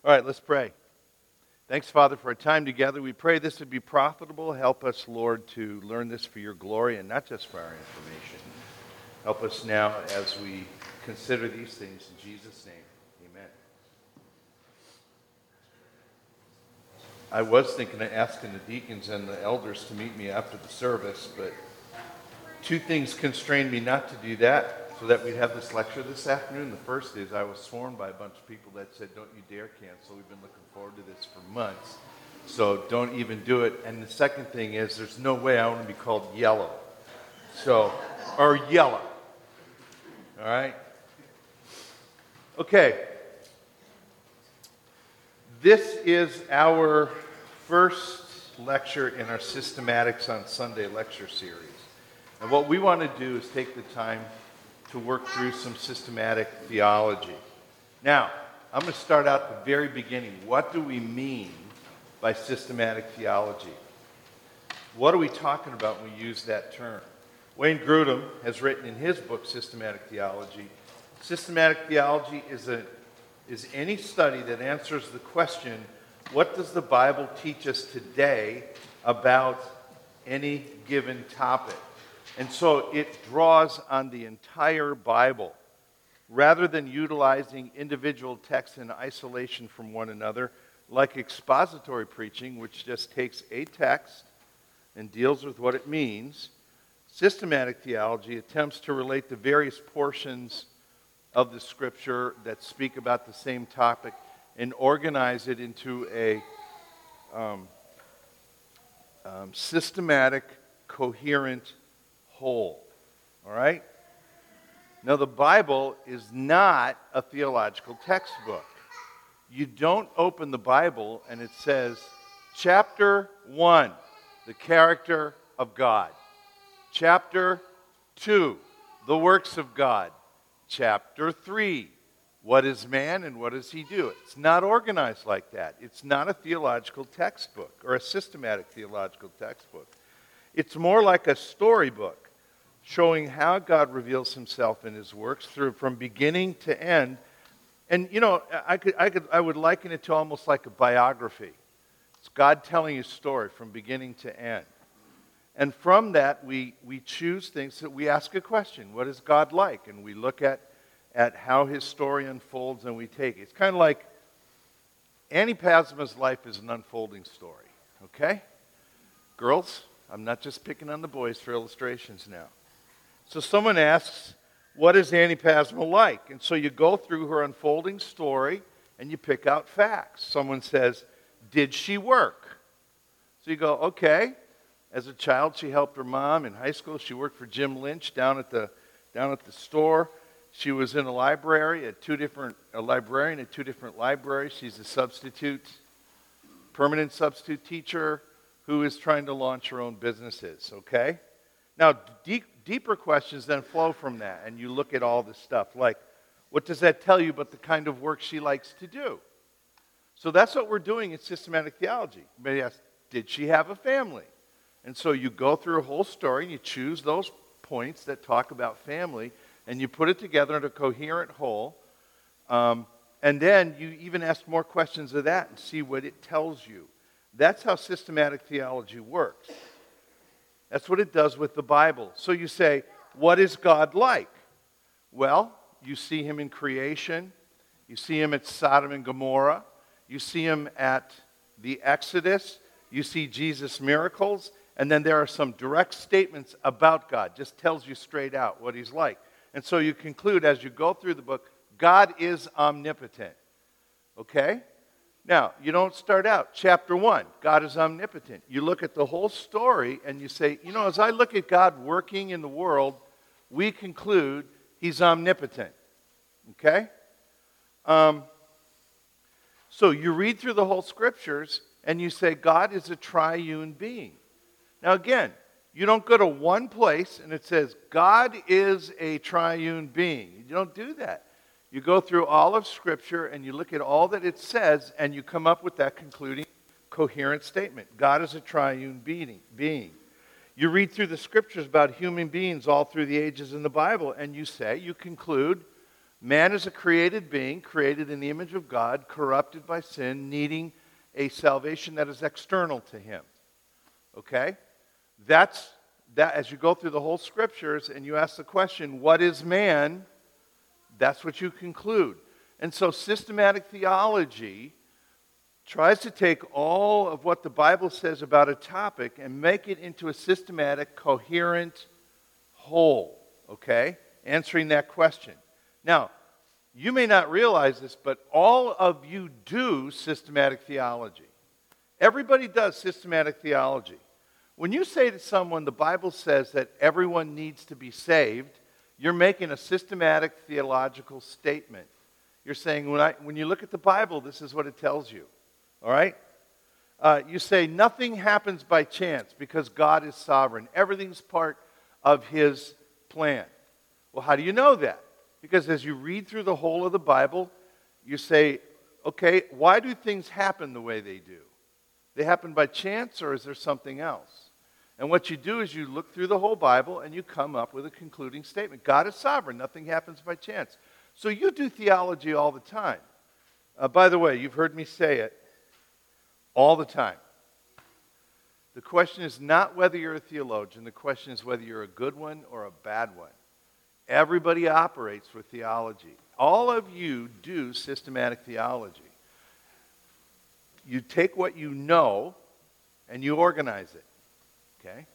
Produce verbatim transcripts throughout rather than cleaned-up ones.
All right, let's pray. Thanks, Father, for our time together. We pray this would be profitable. Help us, Lord, to learn this for your glory and not just for our information. Help us now as we consider these things in Jesus' name. Amen. I was thinking of asking the deacons and the elders to meet me after the service, but two things constrained me not to do that so that we'd have this lecture this afternoon. The first is I was sworn by a bunch of people that said, don't you dare cancel. We've been looking forward to this for months. So don't even do it. And the second thing is there's no way I want to be called yellow. So, or yellow. All right? Okay. This is our first lecture in our Systematics on Sunday lecture series. And what we want to do is take the time to work through some systematic theology. Now, I'm going to start out at the very beginning. What do we mean by systematic theology? What are we talking about when we use that term? Wayne Grudem has written in his book, Systematic Theology, systematic theology is, a, is any study that answers the question, what does the Bible teach us today about any given topic? And so it draws on the entire Bible. Rather than utilizing individual texts in isolation from one another, like expository preaching, which just takes a text and deals with what it means, systematic theology attempts to relate the various portions of the Scripture that speak about the same topic and organize it into a um, um, systematic, coherent whole. All right? Now, the Bible is not a theological textbook. You don't open the Bible and it says, chapter one, the character of God. Chapter two, the works of God. Chapter three, what is man and what does he do? It's not organized like that. It's not a theological textbook or a systematic theological textbook. It's more like a storybook showing how God reveals himself in his works through from beginning to end. And, you know, I could, I could, I would liken it to almost like a biography. It's God telling his story from beginning to end. And from that, we, we choose things that we ask a question. What is God like? And we look at, at how his story unfolds and we take it. It's kind of like Annie Pasma's life is an unfolding story, okay? Girls, I'm not just picking on the boys for illustrations now. So someone asks, what is Annie Pasma like? And so you go through her unfolding story and you pick out facts. Someone says, did she work? So you go, okay. As a child, she helped her mom. In high school, she worked for Jim Lynch down at the, down at the store. She was in a library at two different, a librarian at two different libraries. She's a substitute, permanent substitute teacher who is trying to launch her own businesses, okay? Now, deep, deeper questions then flow from that, and you look at all this stuff, like, what does that tell you about the kind of work she likes to do? So that's what we're doing in systematic theology. You may ask, did she have a family? And so you go through a whole story, and you choose those points that talk about family, and you put it together in a coherent whole, um, and then you even ask more questions of that and see what it tells you. That's how systematic theology works. That's what it does with the Bible. So you say, what is God like? Well, you see him in creation. You see him at Sodom and Gomorrah. You see him at the Exodus. You see Jesus' miracles. And then there are some direct statements about God. Just tells you straight out what he's like. And so you conclude as you go through the book, God is omnipotent. Okay? Now, you don't start out, chapter one, God is omnipotent. You look at the whole story and you say, you know, as I look at God working in the world, we conclude he's omnipotent. Okay? Um, so you read through the whole scriptures and you say, God is a triune being. Now again, you don't go to one place and it says, God is a triune being. You don't do that. You go through all of Scripture and you look at all that it says and you come up with that concluding coherent statement. God is a triune being. being. You read through the Scriptures about human beings all through the ages in the Bible and you say, you conclude, Man is a created being, created in the image of God, corrupted by sin, needing a salvation that is external to him. Okay? That's that. As you go through the whole scriptures and you ask the question, what is man? That's what you conclude. And so systematic theology tries to take all of what the Bible says about a topic and make it into a systematic, coherent whole. Okay? Answering that question. Now, you may not realize this, but all of you do systematic theology. Everybody does systematic theology. When you say to someone, the Bible says that everyone needs to be saved, you're making a systematic theological statement. You're saying, when, I, when you look at the Bible, this is what it tells you. All right? Uh, you say, nothing happens by chance because God is sovereign. Everything's part of his plan. Well, how do you know that? Because as you read through the whole of the Bible, you say, okay, why do things happen the way they do? They happen by chance, or is there something else? And what you do is you look through the whole Bible and you come up with a concluding statement. God is sovereign. Nothing happens by chance. So you do theology all the time. Uh, by the way, you've heard me say it all the time. The question is not whether you're a theologian. The question is whether you're a good one or a bad one. Everybody operates with theology. All of you do systematic theology. You take what you know and you organize it. Okay?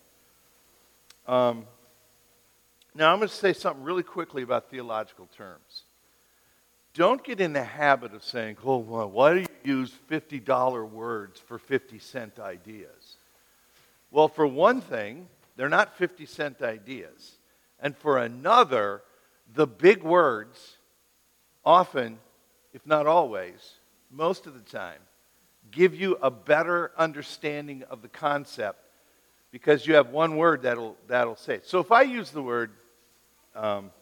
Um, now I'm going to say something really quickly about theological terms. Don't get in the habit of saying, oh, well, why do you use fifty dollar words for fifty cent ideas? Well, for one thing, they're not fifty cent ideas. And for another, the big words often, if not always, most of the time, give you a better understanding of the concept because you have one word that'll, that'll say it. So if I use the word um,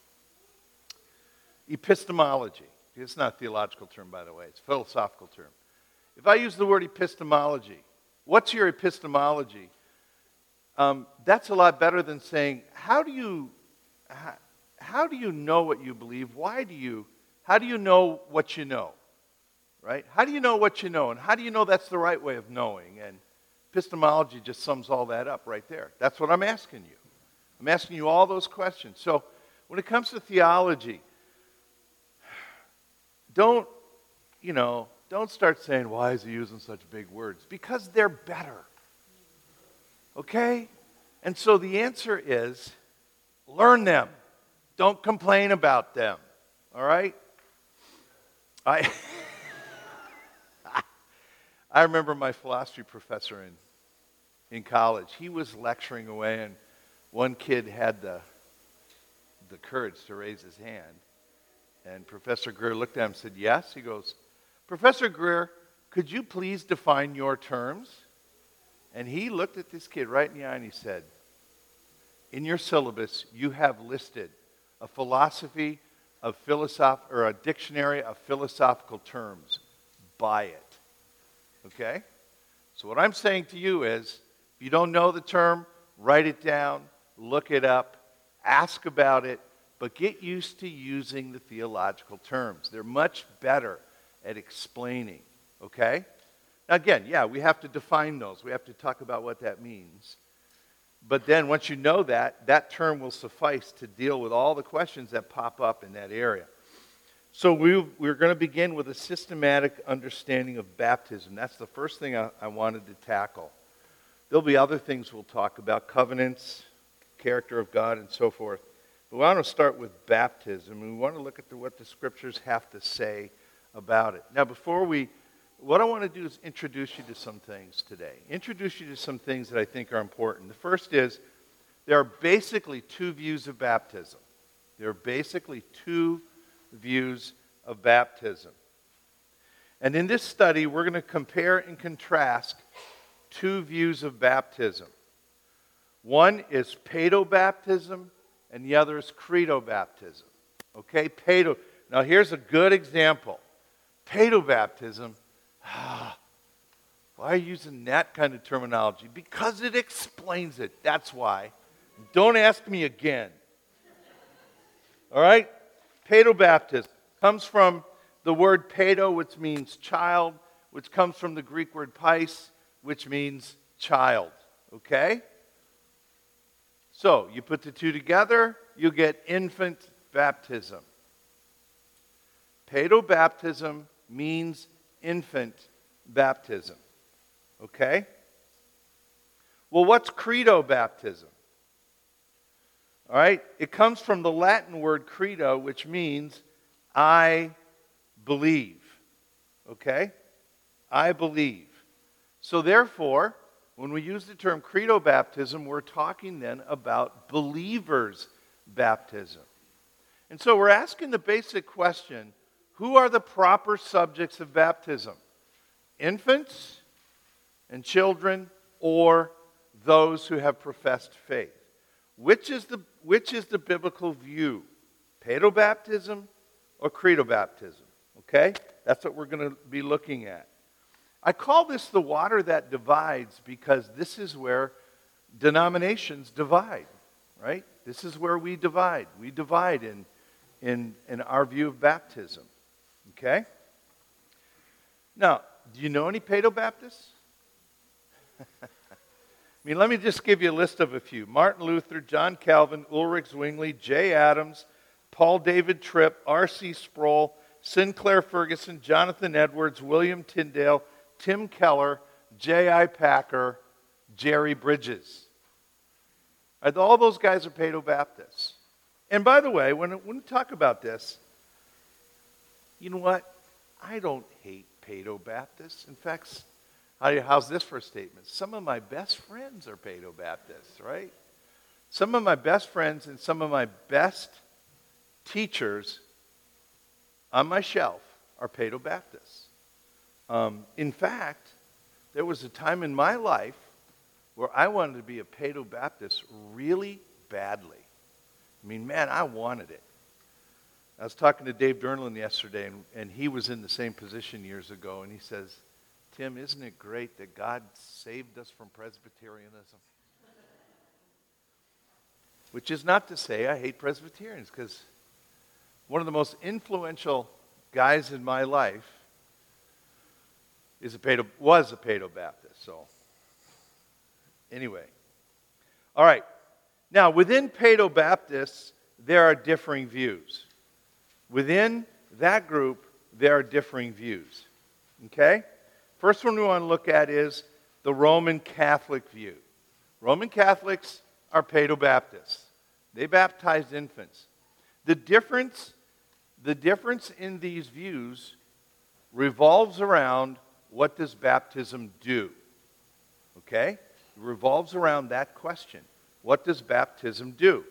epistemology, it's not a theological term, by the way, it's a philosophical term. If I use the word epistemology, what's your epistemology? Um, that's a lot better than saying, how do you, how, how do you know what you believe? Why do you, how do you know what you know? Right? How do you know what you know? And how do you know that's the right way of knowing? And epistemology just sums all that up right there. That's what I'm asking you. I'm asking you all those questions. So when it comes to theology, don't, you know, don't start saying, why is he using such big words? Because they're better. Okay? And so the answer is, learn them. Don't complain about them. All right? I I remember my philosophy professor in, in college. He was lecturing away, and one kid had the, the courage to raise his hand. And Professor Greer looked at him and said, yes? He goes, Professor Greer, could you please define your terms? And he looked at this kid right in the eye and he said, in your syllabus, you have listed a philosophy of philosoph or a dictionary of philosophical terms. Buy it. Okay? So what I'm saying to you is, if you don't know the term, write it down, look it up, ask about it, but get used to using the theological terms. They're much better at explaining. Okay? Now again, yeah, we have to define those. We have to talk about what that means. But then once you know that, that term will suffice to deal with all the questions that pop up in that area. So we, we're going to begin with a systematic understanding of baptism. That's the first thing I, I wanted to tackle. There'll be other things we'll talk about, covenants, character of God, and so forth. But we want to start with baptism, and we want to look at the, what the scriptures have to say about it. Now, before we, what I want to do is introduce you to some things today. Introduce you to some things that I think are important. The first is, there are basically two views of baptism. There are basically two views of baptism. And in this study, we're going to compare and contrast two views of baptism. One is paedobaptism, and the other is credobaptism. Okay, paedo. Now here's a good example. Paedobaptism. Ah, why are you using that kind of terminology? Because it explains it. That's why. Don't ask me again. All right? Paedobaptism comes from the word paedo, which means child, which comes from the Greek word pais, which means child. Okay? So, you put the two together, you get infant baptism. Paedobaptism means infant baptism. Okay? Well, what's credo baptism? All right? It comes from the Latin word credo, which means I believe. Okay? I believe. So therefore, when we use the term credo baptism, we're talking then about believers' baptism. And so we're asking the basic question, who are the proper subjects of baptism? Infants and children, or those who have professed faith? Which is the, which is the biblical view? Paedobaptism or credo baptism? Okay? That's what we're going to be looking at. I call this the water that divides because this is where denominations divide, right? This is where we divide. We divide in, in, in our view of baptism, okay? Now, do you know any Paedobaptists? I mean, let me just give you a list of a few. Martin Luther, John Calvin, Ulrich Zwingli, Jay Adams, Paul David Tripp, R C Sproul, Sinclair Ferguson, Jonathan Edwards, William Tyndale, Tim Keller, J I Packer, Jerry Bridges. All those guys are Paedobaptists. And by the way, when, when we talk about this, you know what? I don't hate Paedobaptists. In fact, how, how's this for a statement? Some of my best friends are Paedobaptists, right? Some of my best friends and some of my best teachers on my shelf are Paedobaptists. Um, in fact, there was a time in my life where I wanted to be a Paedobaptist really badly. I mean, man, I wanted it. I was talking to Dave Durnlin yesterday, and, and he was in the same position years ago, and he says, Tim, isn't it great that God saved us from Presbyterianism? Which is not to say I hate Presbyterians, because one of the most influential guys in my life is a Paedo, was a Paedobaptist. So, anyway. All right. Now, within Paedobaptists, there are differing views. Within that group, there are differing views. Okay? First one we want to look at is the Roman Catholic view. Roman Catholics are Paedobaptists. They baptized infants. The difference, the difference in these views revolves around what does baptism do? Okay? It revolves around that question. What does baptism do?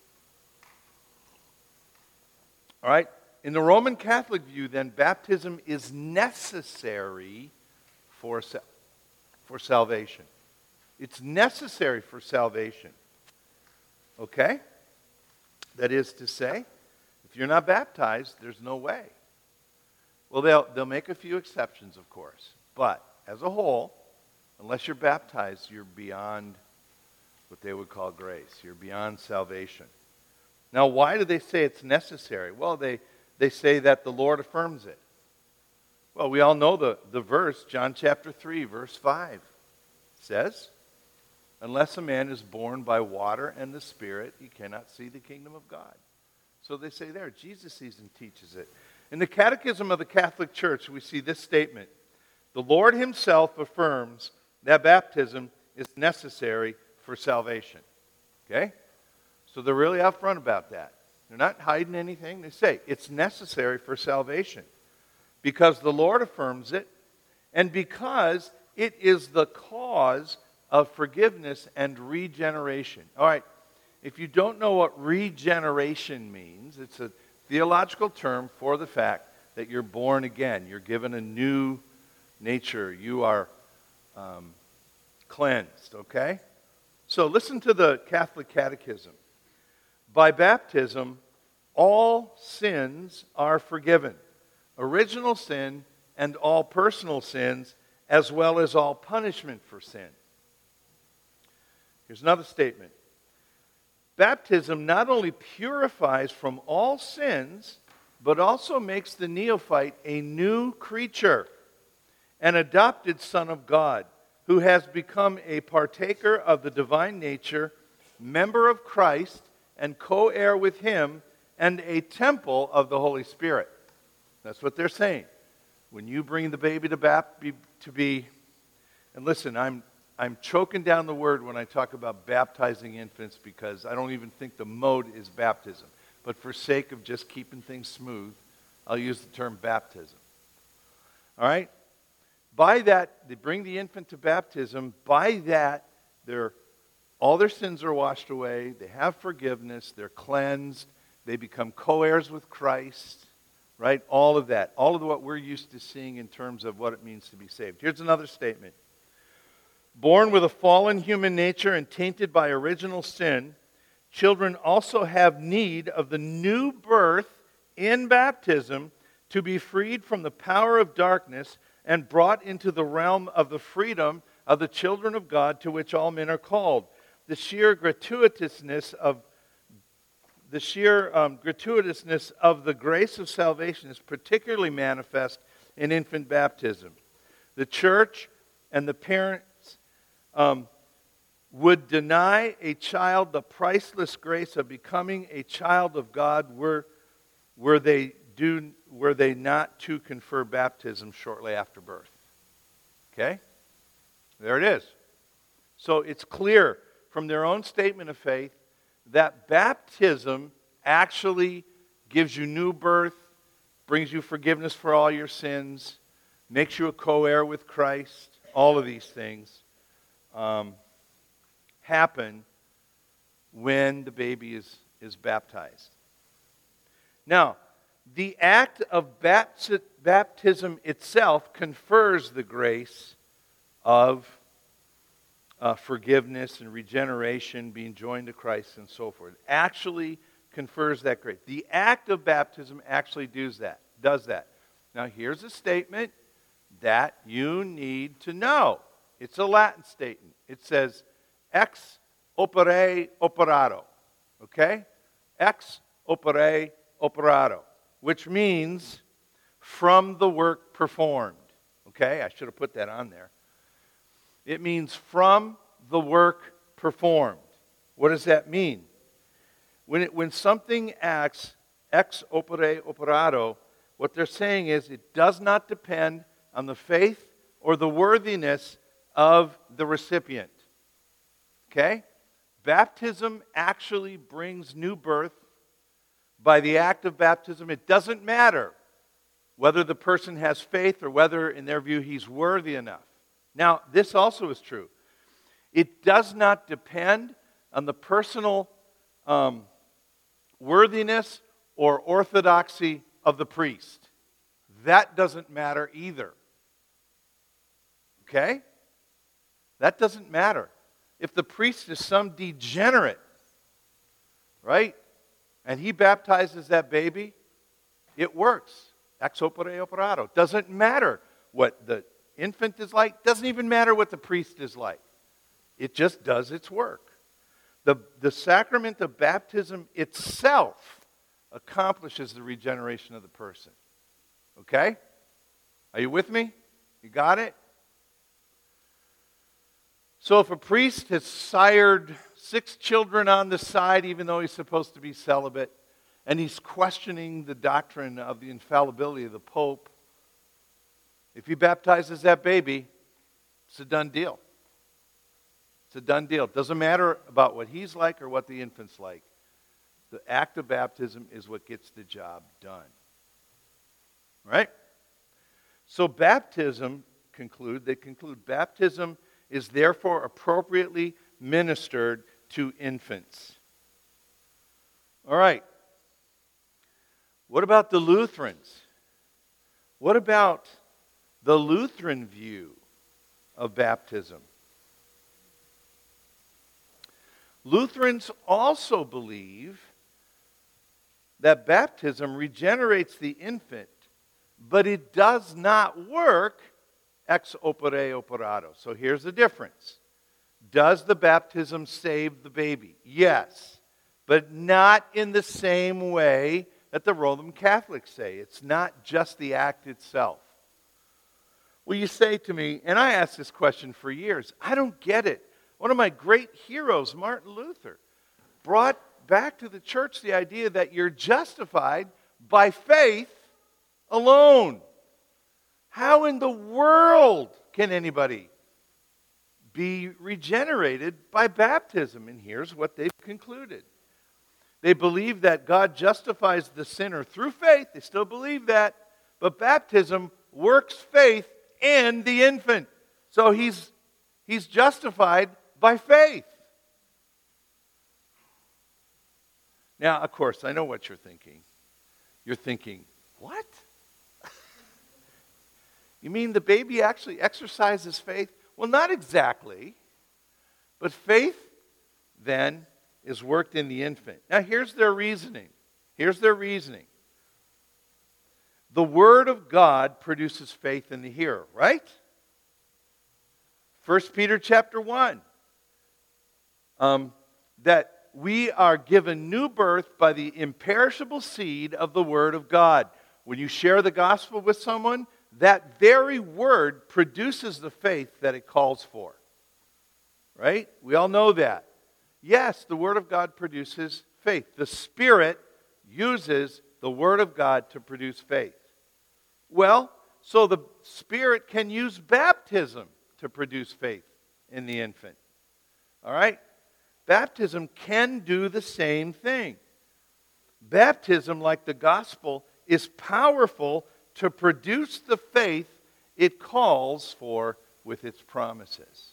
All right? In the Roman Catholic view, then, baptism is necessary for, for salvation. It's necessary for salvation. Okay? That is to say, if you're not baptized, there's no way. Well, they'll, they'll make a few exceptions, of course. But, as a whole, unless you're baptized, you're beyond what they would call grace. You're beyond salvation. Now, why do they say it's necessary? Well, they, they say that the Lord affirms it. Well, we all know the, the verse, John chapter three, verse five. Says, unless a man is born by water and the Spirit, he cannot see the kingdom of God. So they say there, Jesus sees and teaches it. In the Catechism of the Catholic Church, we see this statement. The Lord himself affirms that baptism is necessary for salvation. Okay? So they're really upfront about that. They're not hiding anything. They say it's necessary for salvation because the Lord affirms it and because it is the cause of forgiveness and regeneration. All right, if you don't know what regeneration means, it's a theological term for the fact that you're born again. You're given a new nature. You are um, cleansed, okay? So listen to the Catholic Catechism. By baptism, all sins are forgiven. Original sin and all personal sins, as well as all punishment for sin. Here's another statement. baptism not only purifies from all sins, but also makes the neophyte a new creature, an adopted son of God, who has become a partaker of the divine nature, member of Christ, and co-heir with him, and a temple of the Holy Spirit. That's what they're saying. When you bring the baby to, bap- to be, and listen, I'm I'm choking down the word when I talk about baptizing infants because I don't even think the mode is baptism. But for sake of just keeping things smooth, I'll use the term baptism. All right? By that, they bring the infant to baptism. By that, they're, all their sins are washed away. They have forgiveness. They're cleansed. They become co-heirs with Christ. Right? All of that. All of what we're used to seeing in terms of what it means to be saved. Here's another statement. Born with a fallen human nature and tainted by original sin, children also have need of the new birth in baptism to be freed from the power of darkness and brought into the realm of the freedom of the children of God to which all men are called. The sheer gratuitousness of the sheer um, gratuitousness of the grace of salvation is particularly manifest in infant baptism. The church and the parent Um, would deny a child the priceless grace of becoming a child of God were, were they do were they not to confer baptism shortly after birth. Okay? There it is. So it's clear from their own statement of faith that baptism actually gives you new birth, brings you forgiveness for all your sins, makes you a co-heir with Christ, all of these things. Um, happen when the baby is, is baptized. Now, the act of bapti- baptism itself confers the grace of uh, forgiveness and regeneration, being joined to Christ and so forth. Actually confers that grace. The act of baptism actually does that. Does that. Now, here's a statement that you need to know. It's a Latin statement. It says, ex opere operato. Okay? Ex opere operato. Which means from the work performed. Okay? I should have put that on there. It means from the work performed. What does that mean? When, it, when something acts ex opere operato, what they're saying is it does not depend on the faith or the worthiness of the recipient. Okay? Baptism actually brings new birth by the act of baptism. It doesn't matter whether the person has faith or whether, in their view, he's worthy enough. Now, this also is true. It does not depend on the personal um, worthiness or orthodoxy of the priest. That doesn't matter either. Okay? That doesn't matter. If the priest is some degenerate, right, and he baptizes that baby, it works. Ex opere operato. Doesn't matter what the infant is like. Doesn't even matter what the priest is like. It just does its work. The, the sacrament of baptism itself accomplishes the regeneration of the person. Okay? Are you with me? You got it? So if a priest has sired six children on the side, even though he's supposed to be celibate, and he's questioning the doctrine of the infallibility of the Pope, if he baptizes that baby, it's a done deal. It's a done deal. It doesn't matter about what he's like or what the infant's like. The act of baptism is what gets the job done. Right? So baptism, conclude, they conclude, baptism is therefore appropriately ministered to infants. All right. What about the Lutherans? What about the Lutheran view of baptism? Lutherans also believe that baptism regenerates the infant, but it does not work ex opere operato. So here's the difference. Does the baptism save the baby? Yes. but not in the same way that the Roman Catholics say. It's not just the act itself. Well, you say to me, and I asked this question for years, I don't get it. One of my great heroes, Martin Luther, brought back to the church the idea that you're justified by faith alone. How in the world can anybody be regenerated by baptism? And here's what they've concluded. They believe that God justifies the sinner through faith. They still believe that. But baptism works faith in the infant. So he's, he's justified by faith. Now, of course, I know what you're thinking. You're thinking, what? You mean the baby actually exercises faith? Well, not exactly. But faith, then, is worked in the infant. Now, here's their reasoning. Here's their reasoning. The Word of God produces faith in the hearer, right? First Peter chapter one. Um, that we are given new birth by the imperishable seed of the Word of God. When you share the gospel with someone, that very word produces the faith that it calls for. Right? We all know that. Yes, the Word of God produces faith. The Spirit uses the Word of God to produce faith. Well, so the Spirit can use baptism to produce faith in the infant. All right? Baptism can do the same thing. Baptism, like the gospel, is powerful to produce the faith it calls for with its promises.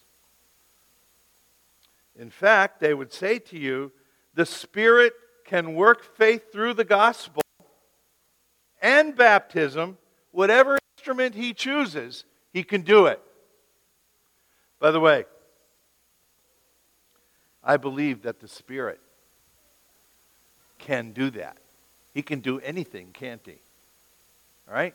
In fact, they would say to you, the Spirit can work faith through the gospel and baptism. Whatever instrument He chooses, He can do it. By the way, I believe that the Spirit can do that. He can do anything, can't He? All right?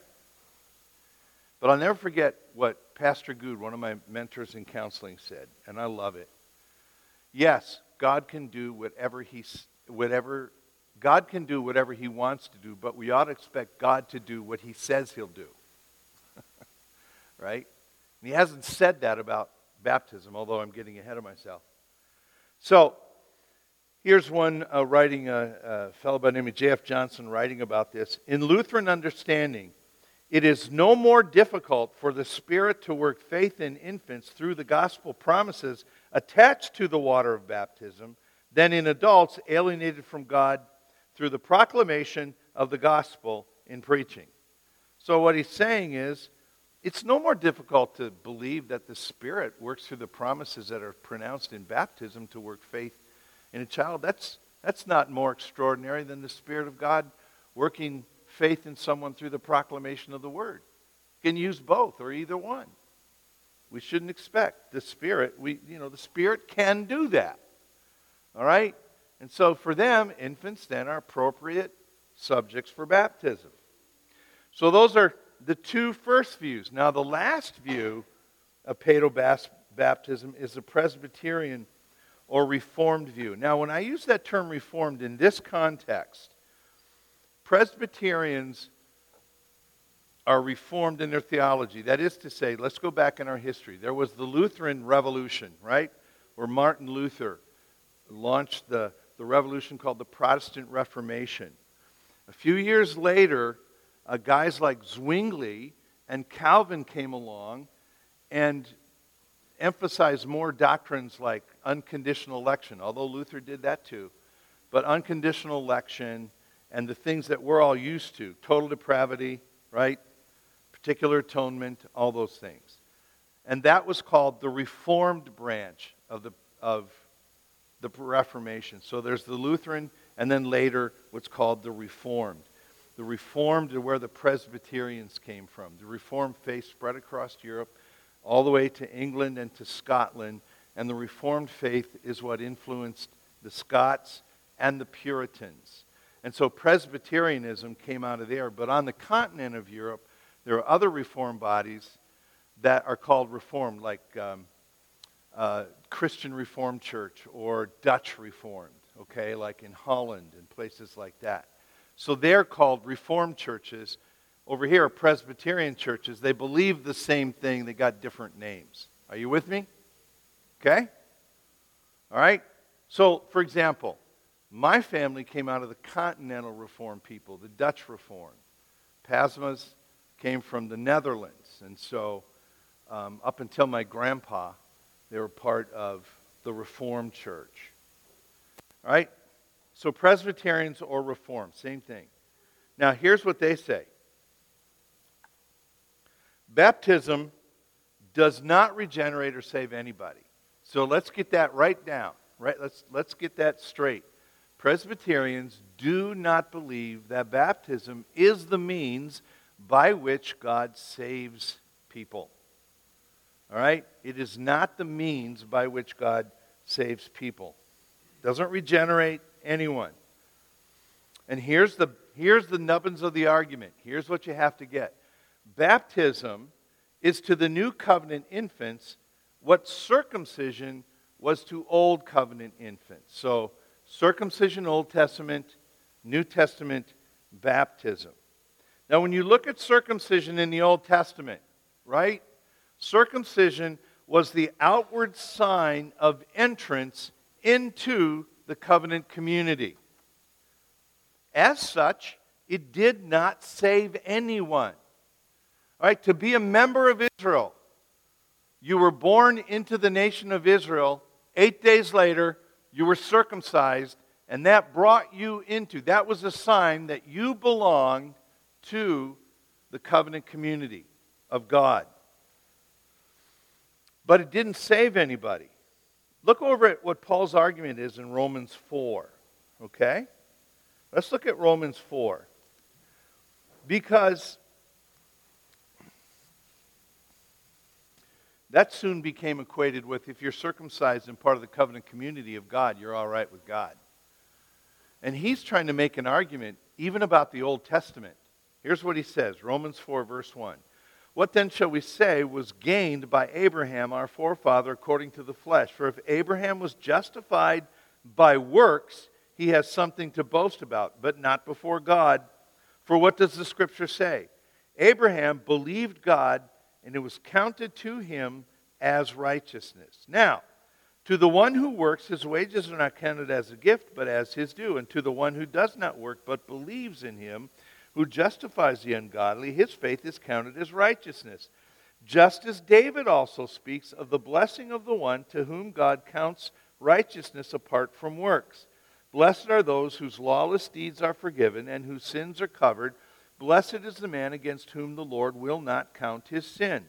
But I'll never forget what Pastor Good, one of my mentors in counseling, said, and I love it. Yes, God can do whatever He whatever God can do whatever He wants to do, but we ought to expect God to do what He says He'll do. Right? And He hasn't said that about baptism, although I'm getting ahead of myself. So, here's one uh, writing, a, a fellow by the name of J F Johnson writing about this. In Lutheran understanding, it is no more difficult for the Spirit to work faith in infants through the gospel promises attached to the water of baptism than in adults alienated from God through the proclamation of the gospel in preaching. So what he's saying is, it's no more difficult to believe that the Spirit works through the promises that are pronounced in baptism to work faith in a child. That's, that's not more extraordinary than the Spirit of God working faith in someone through the proclamation of the Word. You can use both or either one. We shouldn't expect the Spirit. We, you know, the Spirit can do that. All right? And so for them, infants then are appropriate subjects for baptism. So those are the two first views. Now the last view of paedobaptism is the Presbyterian or Reformed view. Now when I use that term Reformed in this context, Presbyterians are Reformed in their theology. That is to say, let's go back in our history. There was the Lutheran Revolution, right? Where Martin Luther launched the, the revolution called the Protestant Reformation. A few years later, uh, guys like Zwingli and Calvin came along and emphasized more doctrines like unconditional election, although Luther did that too. But unconditional election and the things that we're all used to, total depravity, right? Particular atonement, all those things. And that was called the Reformed branch of the of the Reformation. So there's the Lutheran, and then later what's called the Reformed. The Reformed are where the Presbyterians came from. The Reformed faith spread across Europe, all the way to England and to Scotland, and the Reformed faith is what influenced the Scots and the Puritans. And so Presbyterianism came out of there. But on the continent of Europe, there are other Reformed bodies that are called Reformed, like um, uh, Christian Reformed Church or Dutch Reformed, okay, like in Holland and places like that. So they're called Reformed churches. Over here are Presbyterian churches. They believe the same thing. They got different names. Are you with me? Okay? All right? So, for example, my family came out of the Continental Reformed people, the Dutch Reformed. Pasmas came from the Netherlands. And so, um, up until my grandpa, they were part of the Reformed church. All right? So Presbyterians or Reformed, same thing. Now, here's what they say. Baptism does not regenerate or save anybody. So let's get that right down. Right? Let's, let's get that straight. Presbyterians do not believe that baptism is the means by which God saves people. All right? It is not the means by which God saves people. Doesn't regenerate anyone. And here's the, here's the nubbins of the argument. Here's what you have to get. Baptism is to the new covenant infants what circumcision was to old covenant infants. So, circumcision, Old Testament, New Testament, baptism. Now, when you look at circumcision in the Old Testament, right? Circumcision was the outward sign of entrance into the covenant community. As such, it did not save anyone. All right, to be a member of Israel, you were born into the nation of Israel. Eight days later, you were circumcised, and that brought you into, that was a sign that you belonged to the covenant community of God. But it didn't save anybody. Look over at what Paul's argument is in Romans four, okay? Let's look at Romans four. Because that soon became equated with if you're circumcised and part of the covenant community of God, you're all right with God. And he's trying to make an argument even about the Old Testament. Here's what he says, Romans four, verse one. What then shall we say was gained by Abraham, our forefather, according to the flesh? For if Abraham was justified by works, he has something to boast about, but not before God. For what does the Scripture say? Abraham believed God, and it was counted to him as righteousness. Now, to the one who works, his wages are not counted as a gift, but as his due. And to the one who does not work, but believes in him, who justifies the ungodly, his faith is counted as righteousness. Just as David also speaks of the blessing of the one to whom God counts righteousness apart from works. Blessed are those whose lawless deeds are forgiven and whose sins are covered. Blessed is the man against whom the Lord will not count his sin.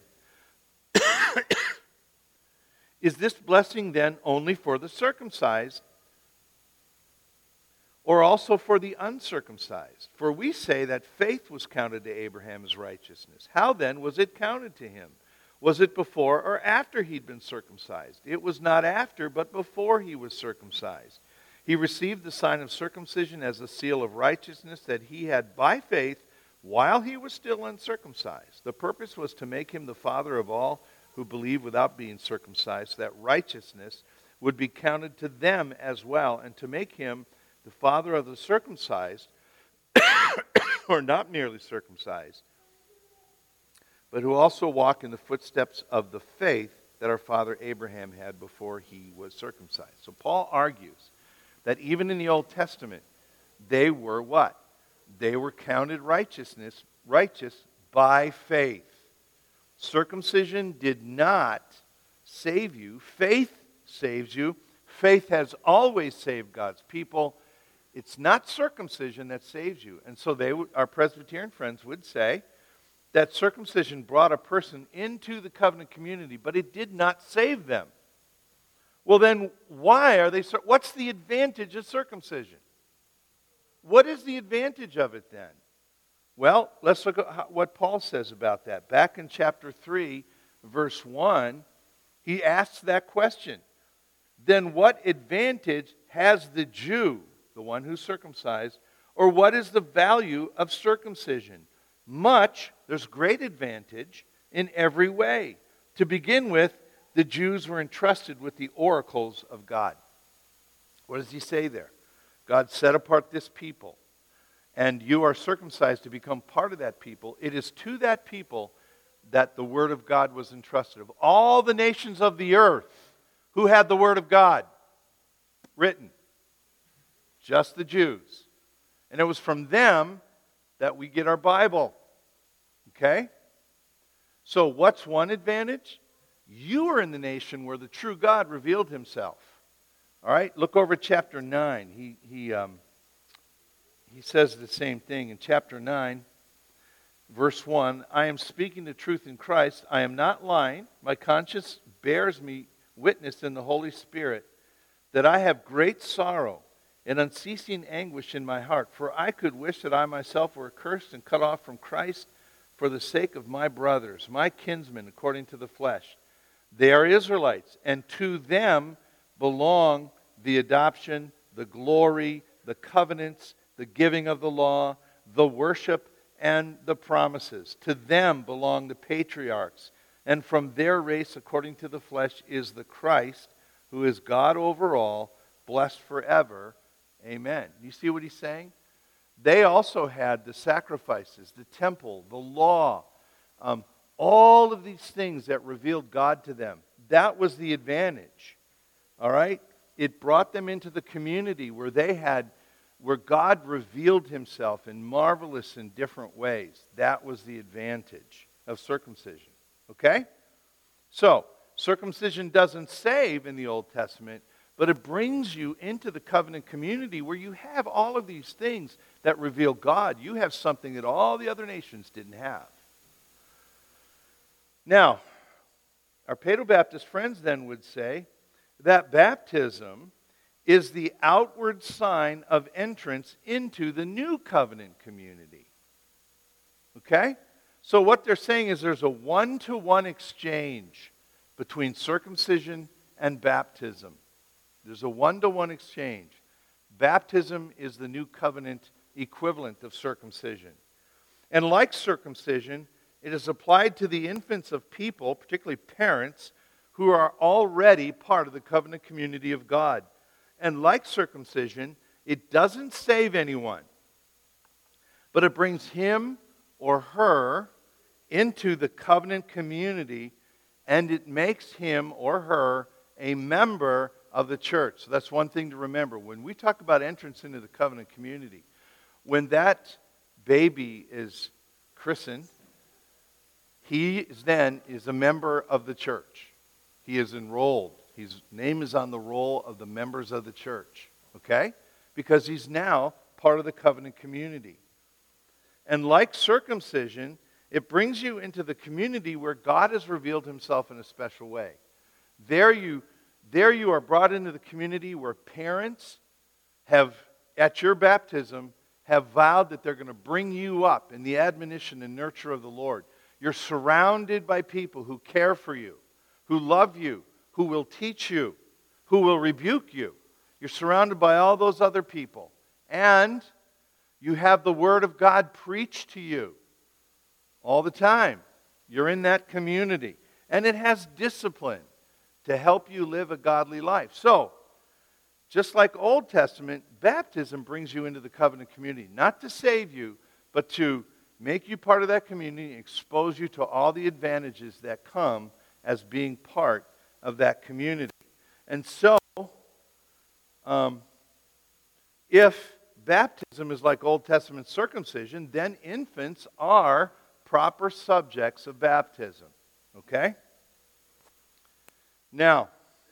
Is this blessing then only for the circumcised, or also for the uncircumcised? For we say that faith was counted to Abraham as righteousness. How then was it counted to him? Was it before or after he'd been circumcised? It was not after, but before he was circumcised. He received the sign of circumcision as a seal of righteousness that he had by faith while he was still uncircumcised. The purpose was to make him the father of all who believe without being circumcised, so that righteousness would be counted to them as well, and to make him the father of the circumcised, or not merely circumcised, but who also walk in the footsteps of the faith that our father Abraham had before he was circumcised. So Paul argues that even in the Old Testament, they were what? They were counted righteousness, righteous by faith. Circumcision did not save you. Faith saves you. Faith has always saved God's people. It's not circumcision that saves you. And so they, our Presbyterian friends would say that circumcision brought a person into the covenant community, but it did not save them. Well, then why are they, what's the advantage of circumcision? What is the advantage of it then? Well, let's look at what Paul says about that. Back in chapter three, verse one, he asks that question. Then what advantage has the Jew, the one who's circumcised, or what is the value of circumcision? Much, there's great advantage in every way. To begin with, the Jews were entrusted with the oracles of God. What does he say there? God set apart this people, and you are circumcised to become part of that people. It is to that people that the Word of God was entrusted. Of all the nations of the earth, who had the Word of God written? Just the Jews. And it was from them that we get our Bible. Okay? So what's one advantage? You are in the nation where the true God revealed himself. All right? Look over at chapter nine. He, he, um, he says the same thing in chapter nine, verse one. I am speaking the truth in Christ. I am not lying. My conscience bears me witness in the Holy Spirit that I have great sorrow and unceasing anguish in my heart. For I could wish that I myself were accursed and cut off from Christ for the sake of my brothers, my kinsmen according to the flesh. They are Israelites, and to them belong the adoption, the glory, the covenants, the giving of the law, the worship, and the promises. To them belong the patriarchs, and from their race according to the flesh is the Christ, who is God over all, blessed forever. Amen. You see what he's saying? They also had the sacrifices, the temple, the law, um, all of these things that revealed God to them. That was the advantage. All right? It brought them into the community where they had, where God revealed himself in marvelous and different ways. That was the advantage of circumcision. Okay? So, circumcision doesn't save in the Old Testament, but it brings you into the covenant community where you have all of these things that reveal God. You have something that all the other nations didn't have. Now, our Paedo-Baptist friends then would say that baptism is the outward sign of entrance into the new covenant community. Okay? So what they're saying is there's a one-to-one exchange between circumcision and baptism. There's a one-to-one exchange. Baptism is the new covenant equivalent of circumcision. And like circumcision, it is applied to the infants of people, particularly parents, who are already part of the covenant community of God. And like circumcision, it doesn't save anyone, but it brings him or her into the covenant community, and it makes him or her a member of the church. So that's one thing to remember. When we talk about entrance into the covenant community, when that baby is christened, he is then is a member of the church. He is enrolled. His name is on the roll of the members of the church. Okay? Because he's now part of the covenant community. And like circumcision, it brings you into the community where God has revealed himself in a special way. There you There you are brought into the community where parents have, at your baptism, have vowed that they're going to bring you up in the admonition and nurture of the Lord. You're surrounded by people who care for you, who love you, who will teach you, who will rebuke you. You're surrounded by all those other people. And you have the Word of God preached to you all the time. You're in that community. And it has discipline to help you live a godly life. So, just like Old Testament, baptism brings you into the covenant community. Not to save you, but to make you part of that community and expose you to all the advantages that come as being part of that community. And so, um, if baptism is like Old Testament circumcision, then infants are proper subjects of baptism. Okay? Now,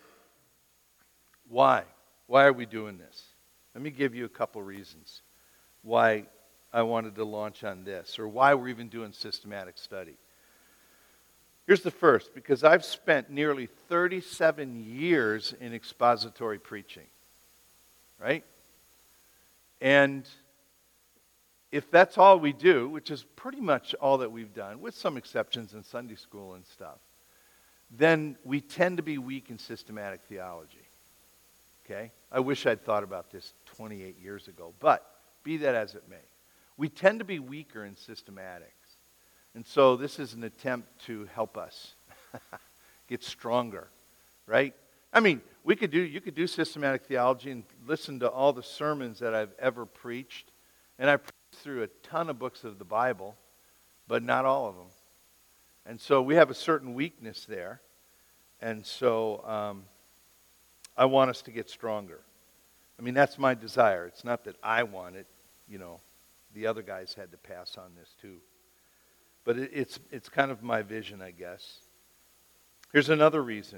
why? Why are we doing this? Let me give you a couple reasons why I wanted to launch on this, or why we're even doing systematic study. Here's the first, because I've spent nearly thirty-seven years in expository preaching, right? And if that's all we do, which is pretty much all that we've done, with some exceptions in Sunday school and stuff, then we tend to be weak in systematic theology. Okay? I wish I'd thought about this twenty-eight years ago, but be that as it may. We tend to be weaker in systematics. And so this is an attempt to help us get stronger, right? I mean, we could do, you could do systematic theology and listen to all the sermons that I've ever preached. And I preached through a ton of books of the Bible, but not all of them. And so we have a certain weakness there. And so um, I want us to get stronger. I mean, that's my desire. It's not that I want it. You know, the other guys had to pass on this too. But it, it's it's kind of my vision, I guess. Here's another reason.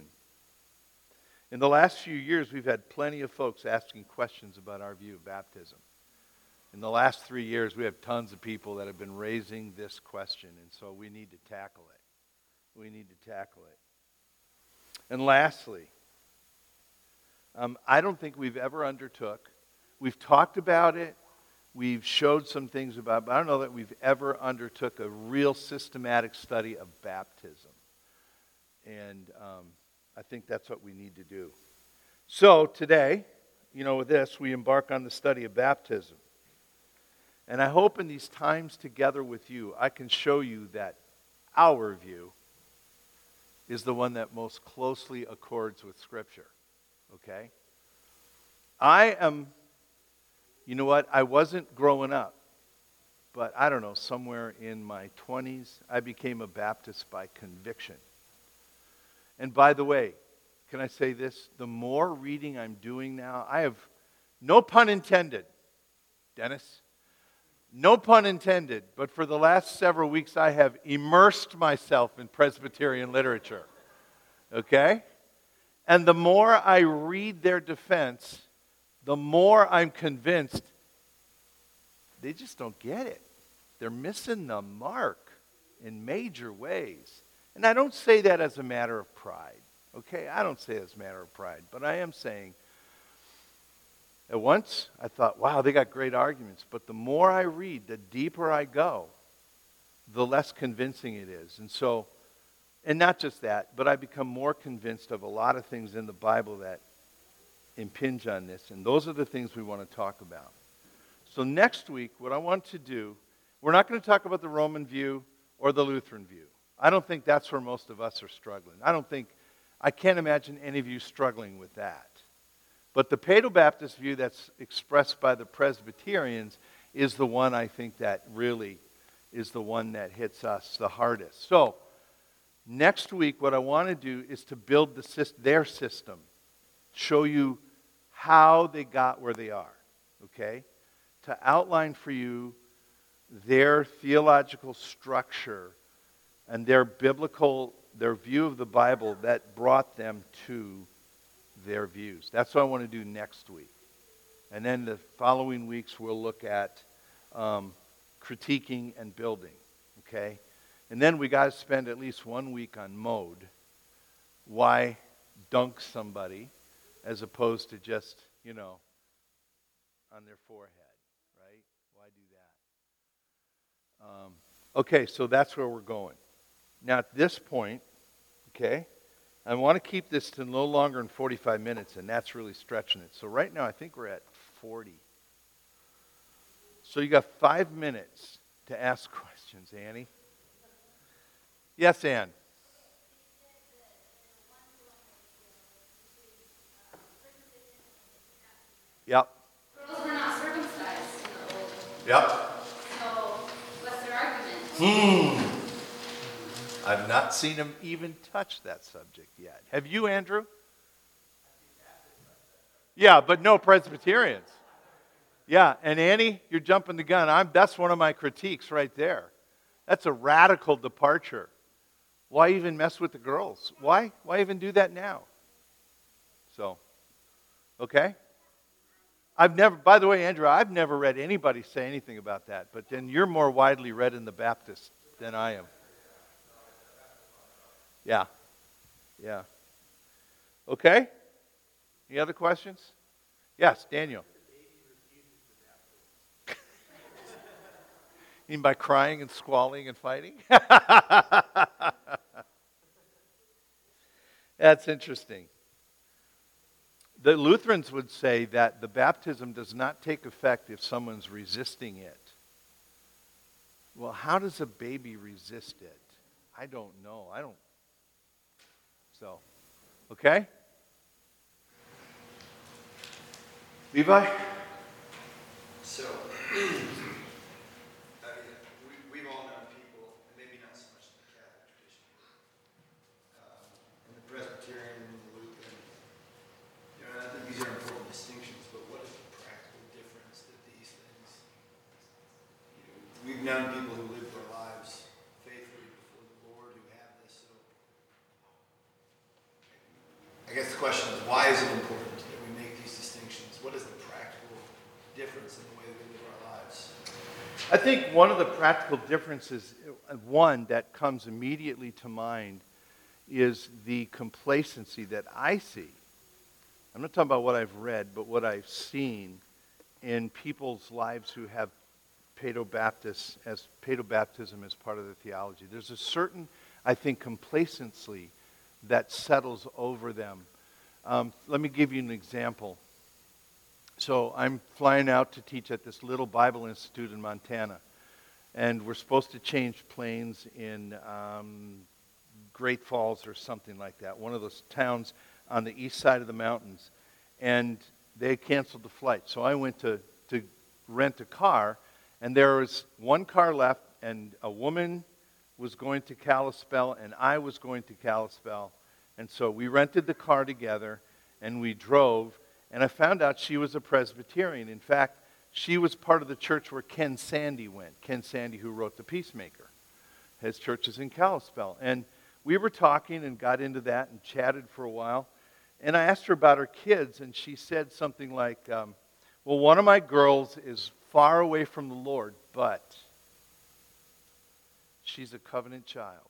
In the last few years, we've had plenty of folks asking questions about our view of baptism. In the last three years, we have tons of people that have been raising this question, and so we need to tackle it. We need to tackle it. And lastly, um, I don't think we've ever undertook. We've talked about it. We've showed some things about it, but I don't know that we've ever undertook a real systematic study of baptism. And um, I think that's what we need to do. So today, you know, with this, we embark on the study of baptism. And I hope in these times together with you, I can show you that our view is the one that most closely accords with Scripture. Okay? I am, you know what, I wasn't growing up, but I don't know, somewhere in my twenties, I became a Baptist by conviction. And by the way, can I say this? The more reading I'm doing now, I have, no pun intended, Dennis, no pun intended, but for the last several weeks I have immersed myself in Presbyterian literature. Okay? And the more I read their defense, the more I'm convinced they just don't get it. They're missing the mark in major ways. And I don't say that as a matter of pride, okay? I don't say it as a matter of pride, but I am saying, at once I thought, wow, they got great arguments, but the more I read, the deeper I go, the less convincing it is. And so, and not just that, but I become more convinced of a lot of things in the Bible that impinge on this, and those are the things we want to talk about. So next week, what I want to do, we're not going to talk about the Roman view or the Lutheran view. I don't think that's where most of us are struggling. I don't think, I can't imagine any of you struggling with that. But the Paedo-Baptist view that's expressed by the Presbyterians is the one I think that really is the one that hits us the hardest. So, next week what I want to do is to build the, their system, show you how they got where they are, okay? To outline for you their theological structure and their biblical, their view of the Bible that brought them to their views. That's what I want to do next week. And then the following weeks we'll look at um, critiquing and building, okay? And then we got to spend at least one week on mode. Why dunk somebody as opposed to just, you know, on their forehead, right? Why do that? Um, okay, so that's where we're going. Now, at this point, okay, I want to keep this to no longer than forty-five minutes, and that's really stretching it. So right now, I think we're at forty. So you got five minutes to ask questions, Annie. Yes, Ann. Yep. Girls were not circumcised in the old. Yep. So, what's their argument? Hmm. I've not seen him even touch that subject yet. Have you, Andrew? Yeah, but no Presbyterians. Yeah, and Annie, you're jumping the gun. I'm, that's one of my critiques right there. That's a radical departure. Why even mess with the girls? Why? Why even do that now? So, okay? I've never, by the way, Andrew, I've never read anybody say anything about that, but then you're more widely read in the Baptist than I am. Yeah. Yeah. Okay? Any other questions? Yes, Daniel. You mean by crying and squalling and fighting? That's interesting. The Lutherans would say that the baptism does not take effect if someone's resisting it. Well, how does a baby resist it? I don't know. I don't. So, okay? Levi? So, I mean, we, we've all known people, and maybe not so much in the Catholic tradition, but um, in the Presbyterian and the Lutheran, you know, I think these are important distinctions, but what is the practical difference that these things, you know, we've known people who live their lives faithfully before the Lord who have this, so I guess the question is, why is it important that we make these distinctions? What is the practical difference in the way that we live our lives? I think one of the practical differences, uh, one that comes immediately to mind, is the complacency that I see. I'm not talking about what I've read, but what I've seen in people's lives who have paedobaptists as paedobaptism as part of the theology. There's a certain, I think, complacency that settles over them. Um, let me give you an example. So I'm flying out to teach at this little Bible institute in Montana, and we're supposed to change planes in um, Great Falls or something like that, one of those towns on the east side of the mountains, and they canceled the flight. So I went to, to rent a car, and there was one car left, and a woman was going to Kalispell, and I was going to Kalispell. And so we rented the car together, and we drove, and I found out she was a Presbyterian. In fact, she was part of the church where Ken Sande went. Ken Sande, who wrote The Peacemaker. His church is in Kalispell. And we were talking and got into that and chatted for a while. And I asked her about her kids, and she said something like, um, well, one of my girls is far away from the Lord, but she's a covenant child.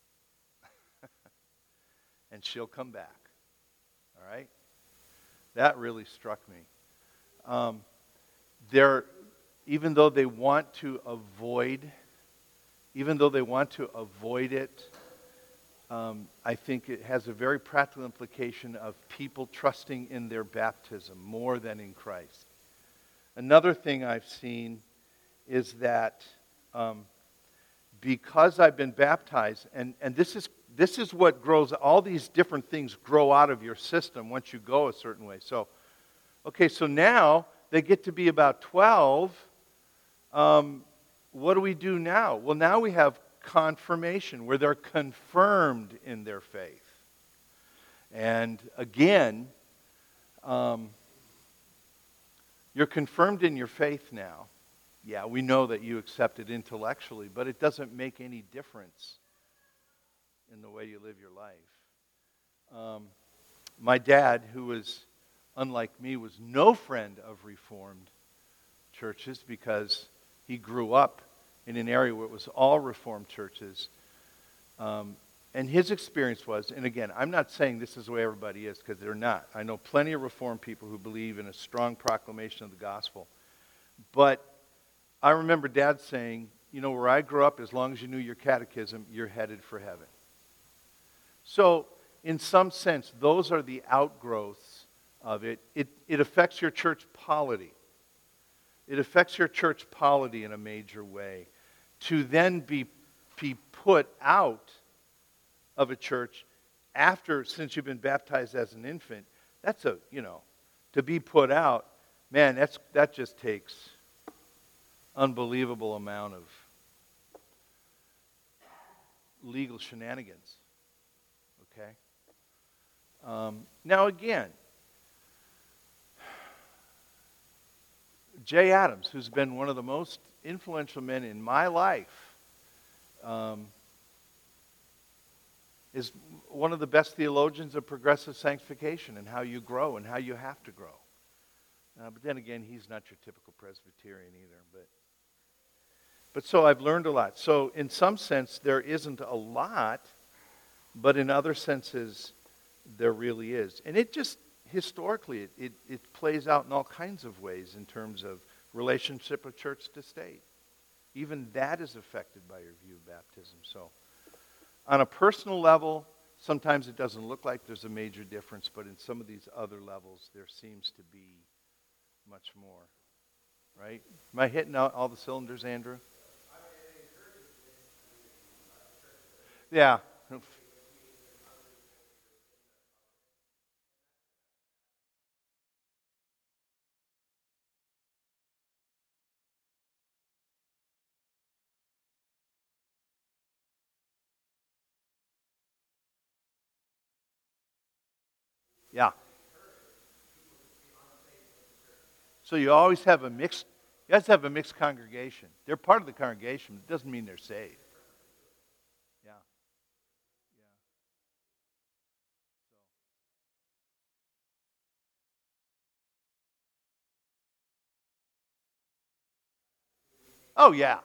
And she'll come back. All right? That really struck me. Um, they're, even though they want to avoid, even though they want to avoid it, um, I think it has a very practical implication of people trusting in their baptism more than in Christ. Another thing I've seen is that um, because I've been baptized, and, and this is this is what grows, all these different things grow out of your system once you go a certain way. So, okay, so now they get to be about twelve. Um, what do we do now? Well, now we have confirmation, where they're confirmed in their faith. And again, um, you're confirmed in your faith now. Yeah, we know that you accept it intellectually, but it doesn't make any difference in the way you live your life. Um, my dad, who was, unlike me, was no friend of Reformed churches because he grew up in an area where it was all Reformed churches. Um, and his experience was, and again, I'm not saying this is the way everybody is, because they're not. I know plenty of Reformed people who believe in a strong proclamation of the gospel. But I remember Dad saying, you know, where I grew up, as long as you knew your catechism, you're headed for heaven. So, in some sense, those are the outgrowths of it. It, it affects your church polity. It affects your church polity in a major way. To then be, be put out of a church after, since you've been baptized as an infant, that's a, you know, to be put out, man, that's that just takes unbelievable amount of legal shenanigans. Okay? Um, now again, Jay Adams, who's been one of the most influential men in my life, um, is one of the best theologians of progressive sanctification and how you grow and how you have to grow. Uh, but then again, he's not your typical Presbyterian either. But, but so I've learned a lot. So in some sense, there isn't a lot, but in other senses, there really is. And it just, historically, it, it, it plays out in all kinds of ways in terms of relationship of church to state. Even that is affected by your view of baptism. So on a personal level, sometimes it doesn't look like there's a major difference, but in some of these other levels, there seems to be much more. Right? Am I hitting out all the cylinders, Andrew? Yeah. Yeah. So you always have a mixed, you guys have a mixed congregation. They're part of the congregation. It doesn't mean they're saved. Yeah. Yeah. Oh, yeah.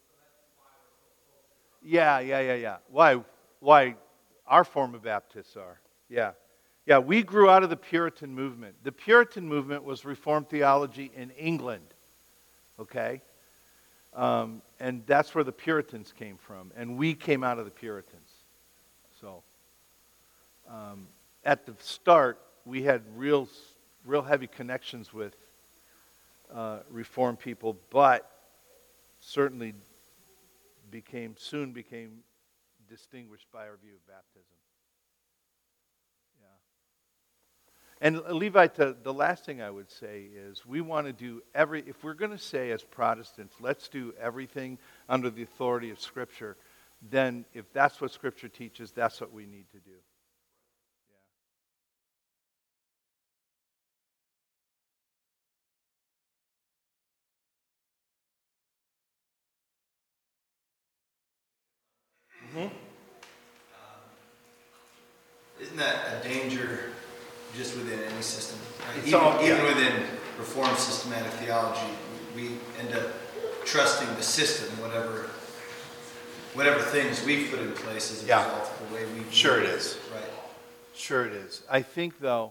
Yeah, yeah, yeah, yeah. Why, why our form of Baptists are. Yeah. Yeah, we grew out of the Puritan movement. The Puritan movement was Reformed theology in England, okay? Um, and that's where the Puritans came from. And we came out of the Puritans. So, um, at the start, we had real, real heavy connections with uh, Reformed people, but certainly became, soon became distinguished by our view of baptism. And Levi, to, the last thing I would say is we want to do every, if we're going to say as Protestants, let's do everything under the authority of Scripture, then if that's what Scripture teaches, that's what we need to do. Yeah. Mm-hmm. Isn't that a danger just within any system? Right? It's Even, all- yeah. even within Reformed systematic theology, we end up trusting the system, whatever whatever things we've put in place as a Yeah. result of the way we Sure view it is. Right. Sure it is. I think, though,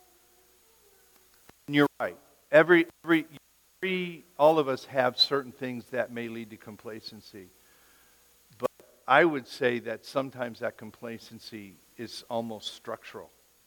and you're right. Every, every, every, all of us have certain things that may lead to complacency. But I would say that sometimes that complacency is almost structural.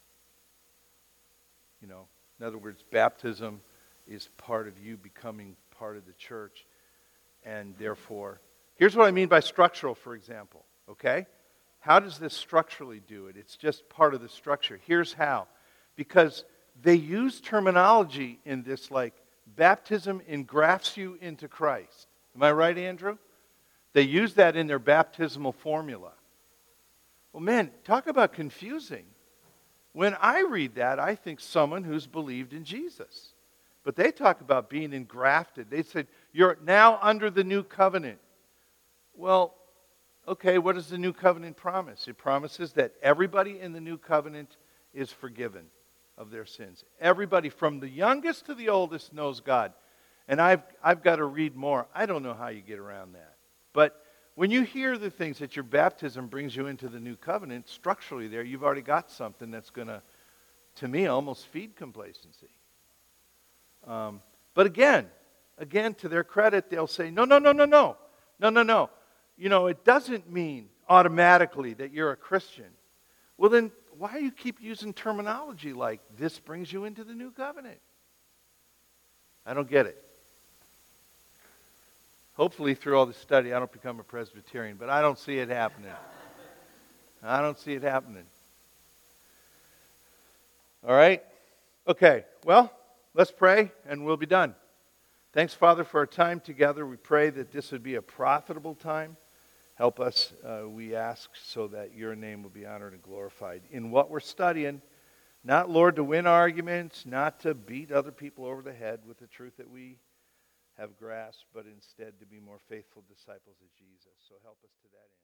You know, in other words, baptism is part of you becoming part of the church. And therefore, here's what I mean by structural, for example, okay? How does this structurally do it? It's just part of the structure. Here's how. Because they use terminology in this like, baptism engrafts you into Christ. Am I right, Andrew? They use that in their baptismal formula. Well, man, talk about confusing. When I read that, I think someone who's believed in Jesus. But they talk about being engrafted. They said, you're now under the new covenant. Well, okay, what does the new covenant promise? It promises that everybody in the new covenant is forgiven of their sins. Everybody from the youngest to the oldest knows God. And I've, I've got to read more. I don't know how you get around that. But when you hear the things that your baptism brings you into the new covenant, structurally there, you've already got something that's going to, to me, almost feed complacency. Um, but again, again, to their credit, they'll say, no, no, no, no, no, no, no, no. You know, it doesn't mean automatically that you're a Christian. Well, then why do you keep using terminology like this brings you into the new covenant? I don't get it. Hopefully, through all this study, I don't become a Presbyterian, but I don't see it happening. I don't see it happening. All right? Okay, well, let's pray, and we'll be done. Thanks, Father, for our time together. We pray that this would be a profitable time. Help us, uh, we ask, so that your name will be honored and glorified in what we're studying. Not, Lord, to win arguments, not to beat other people over the head with the truth that we have grasped, but instead to be more faithful disciples of Jesus. So help us to that end.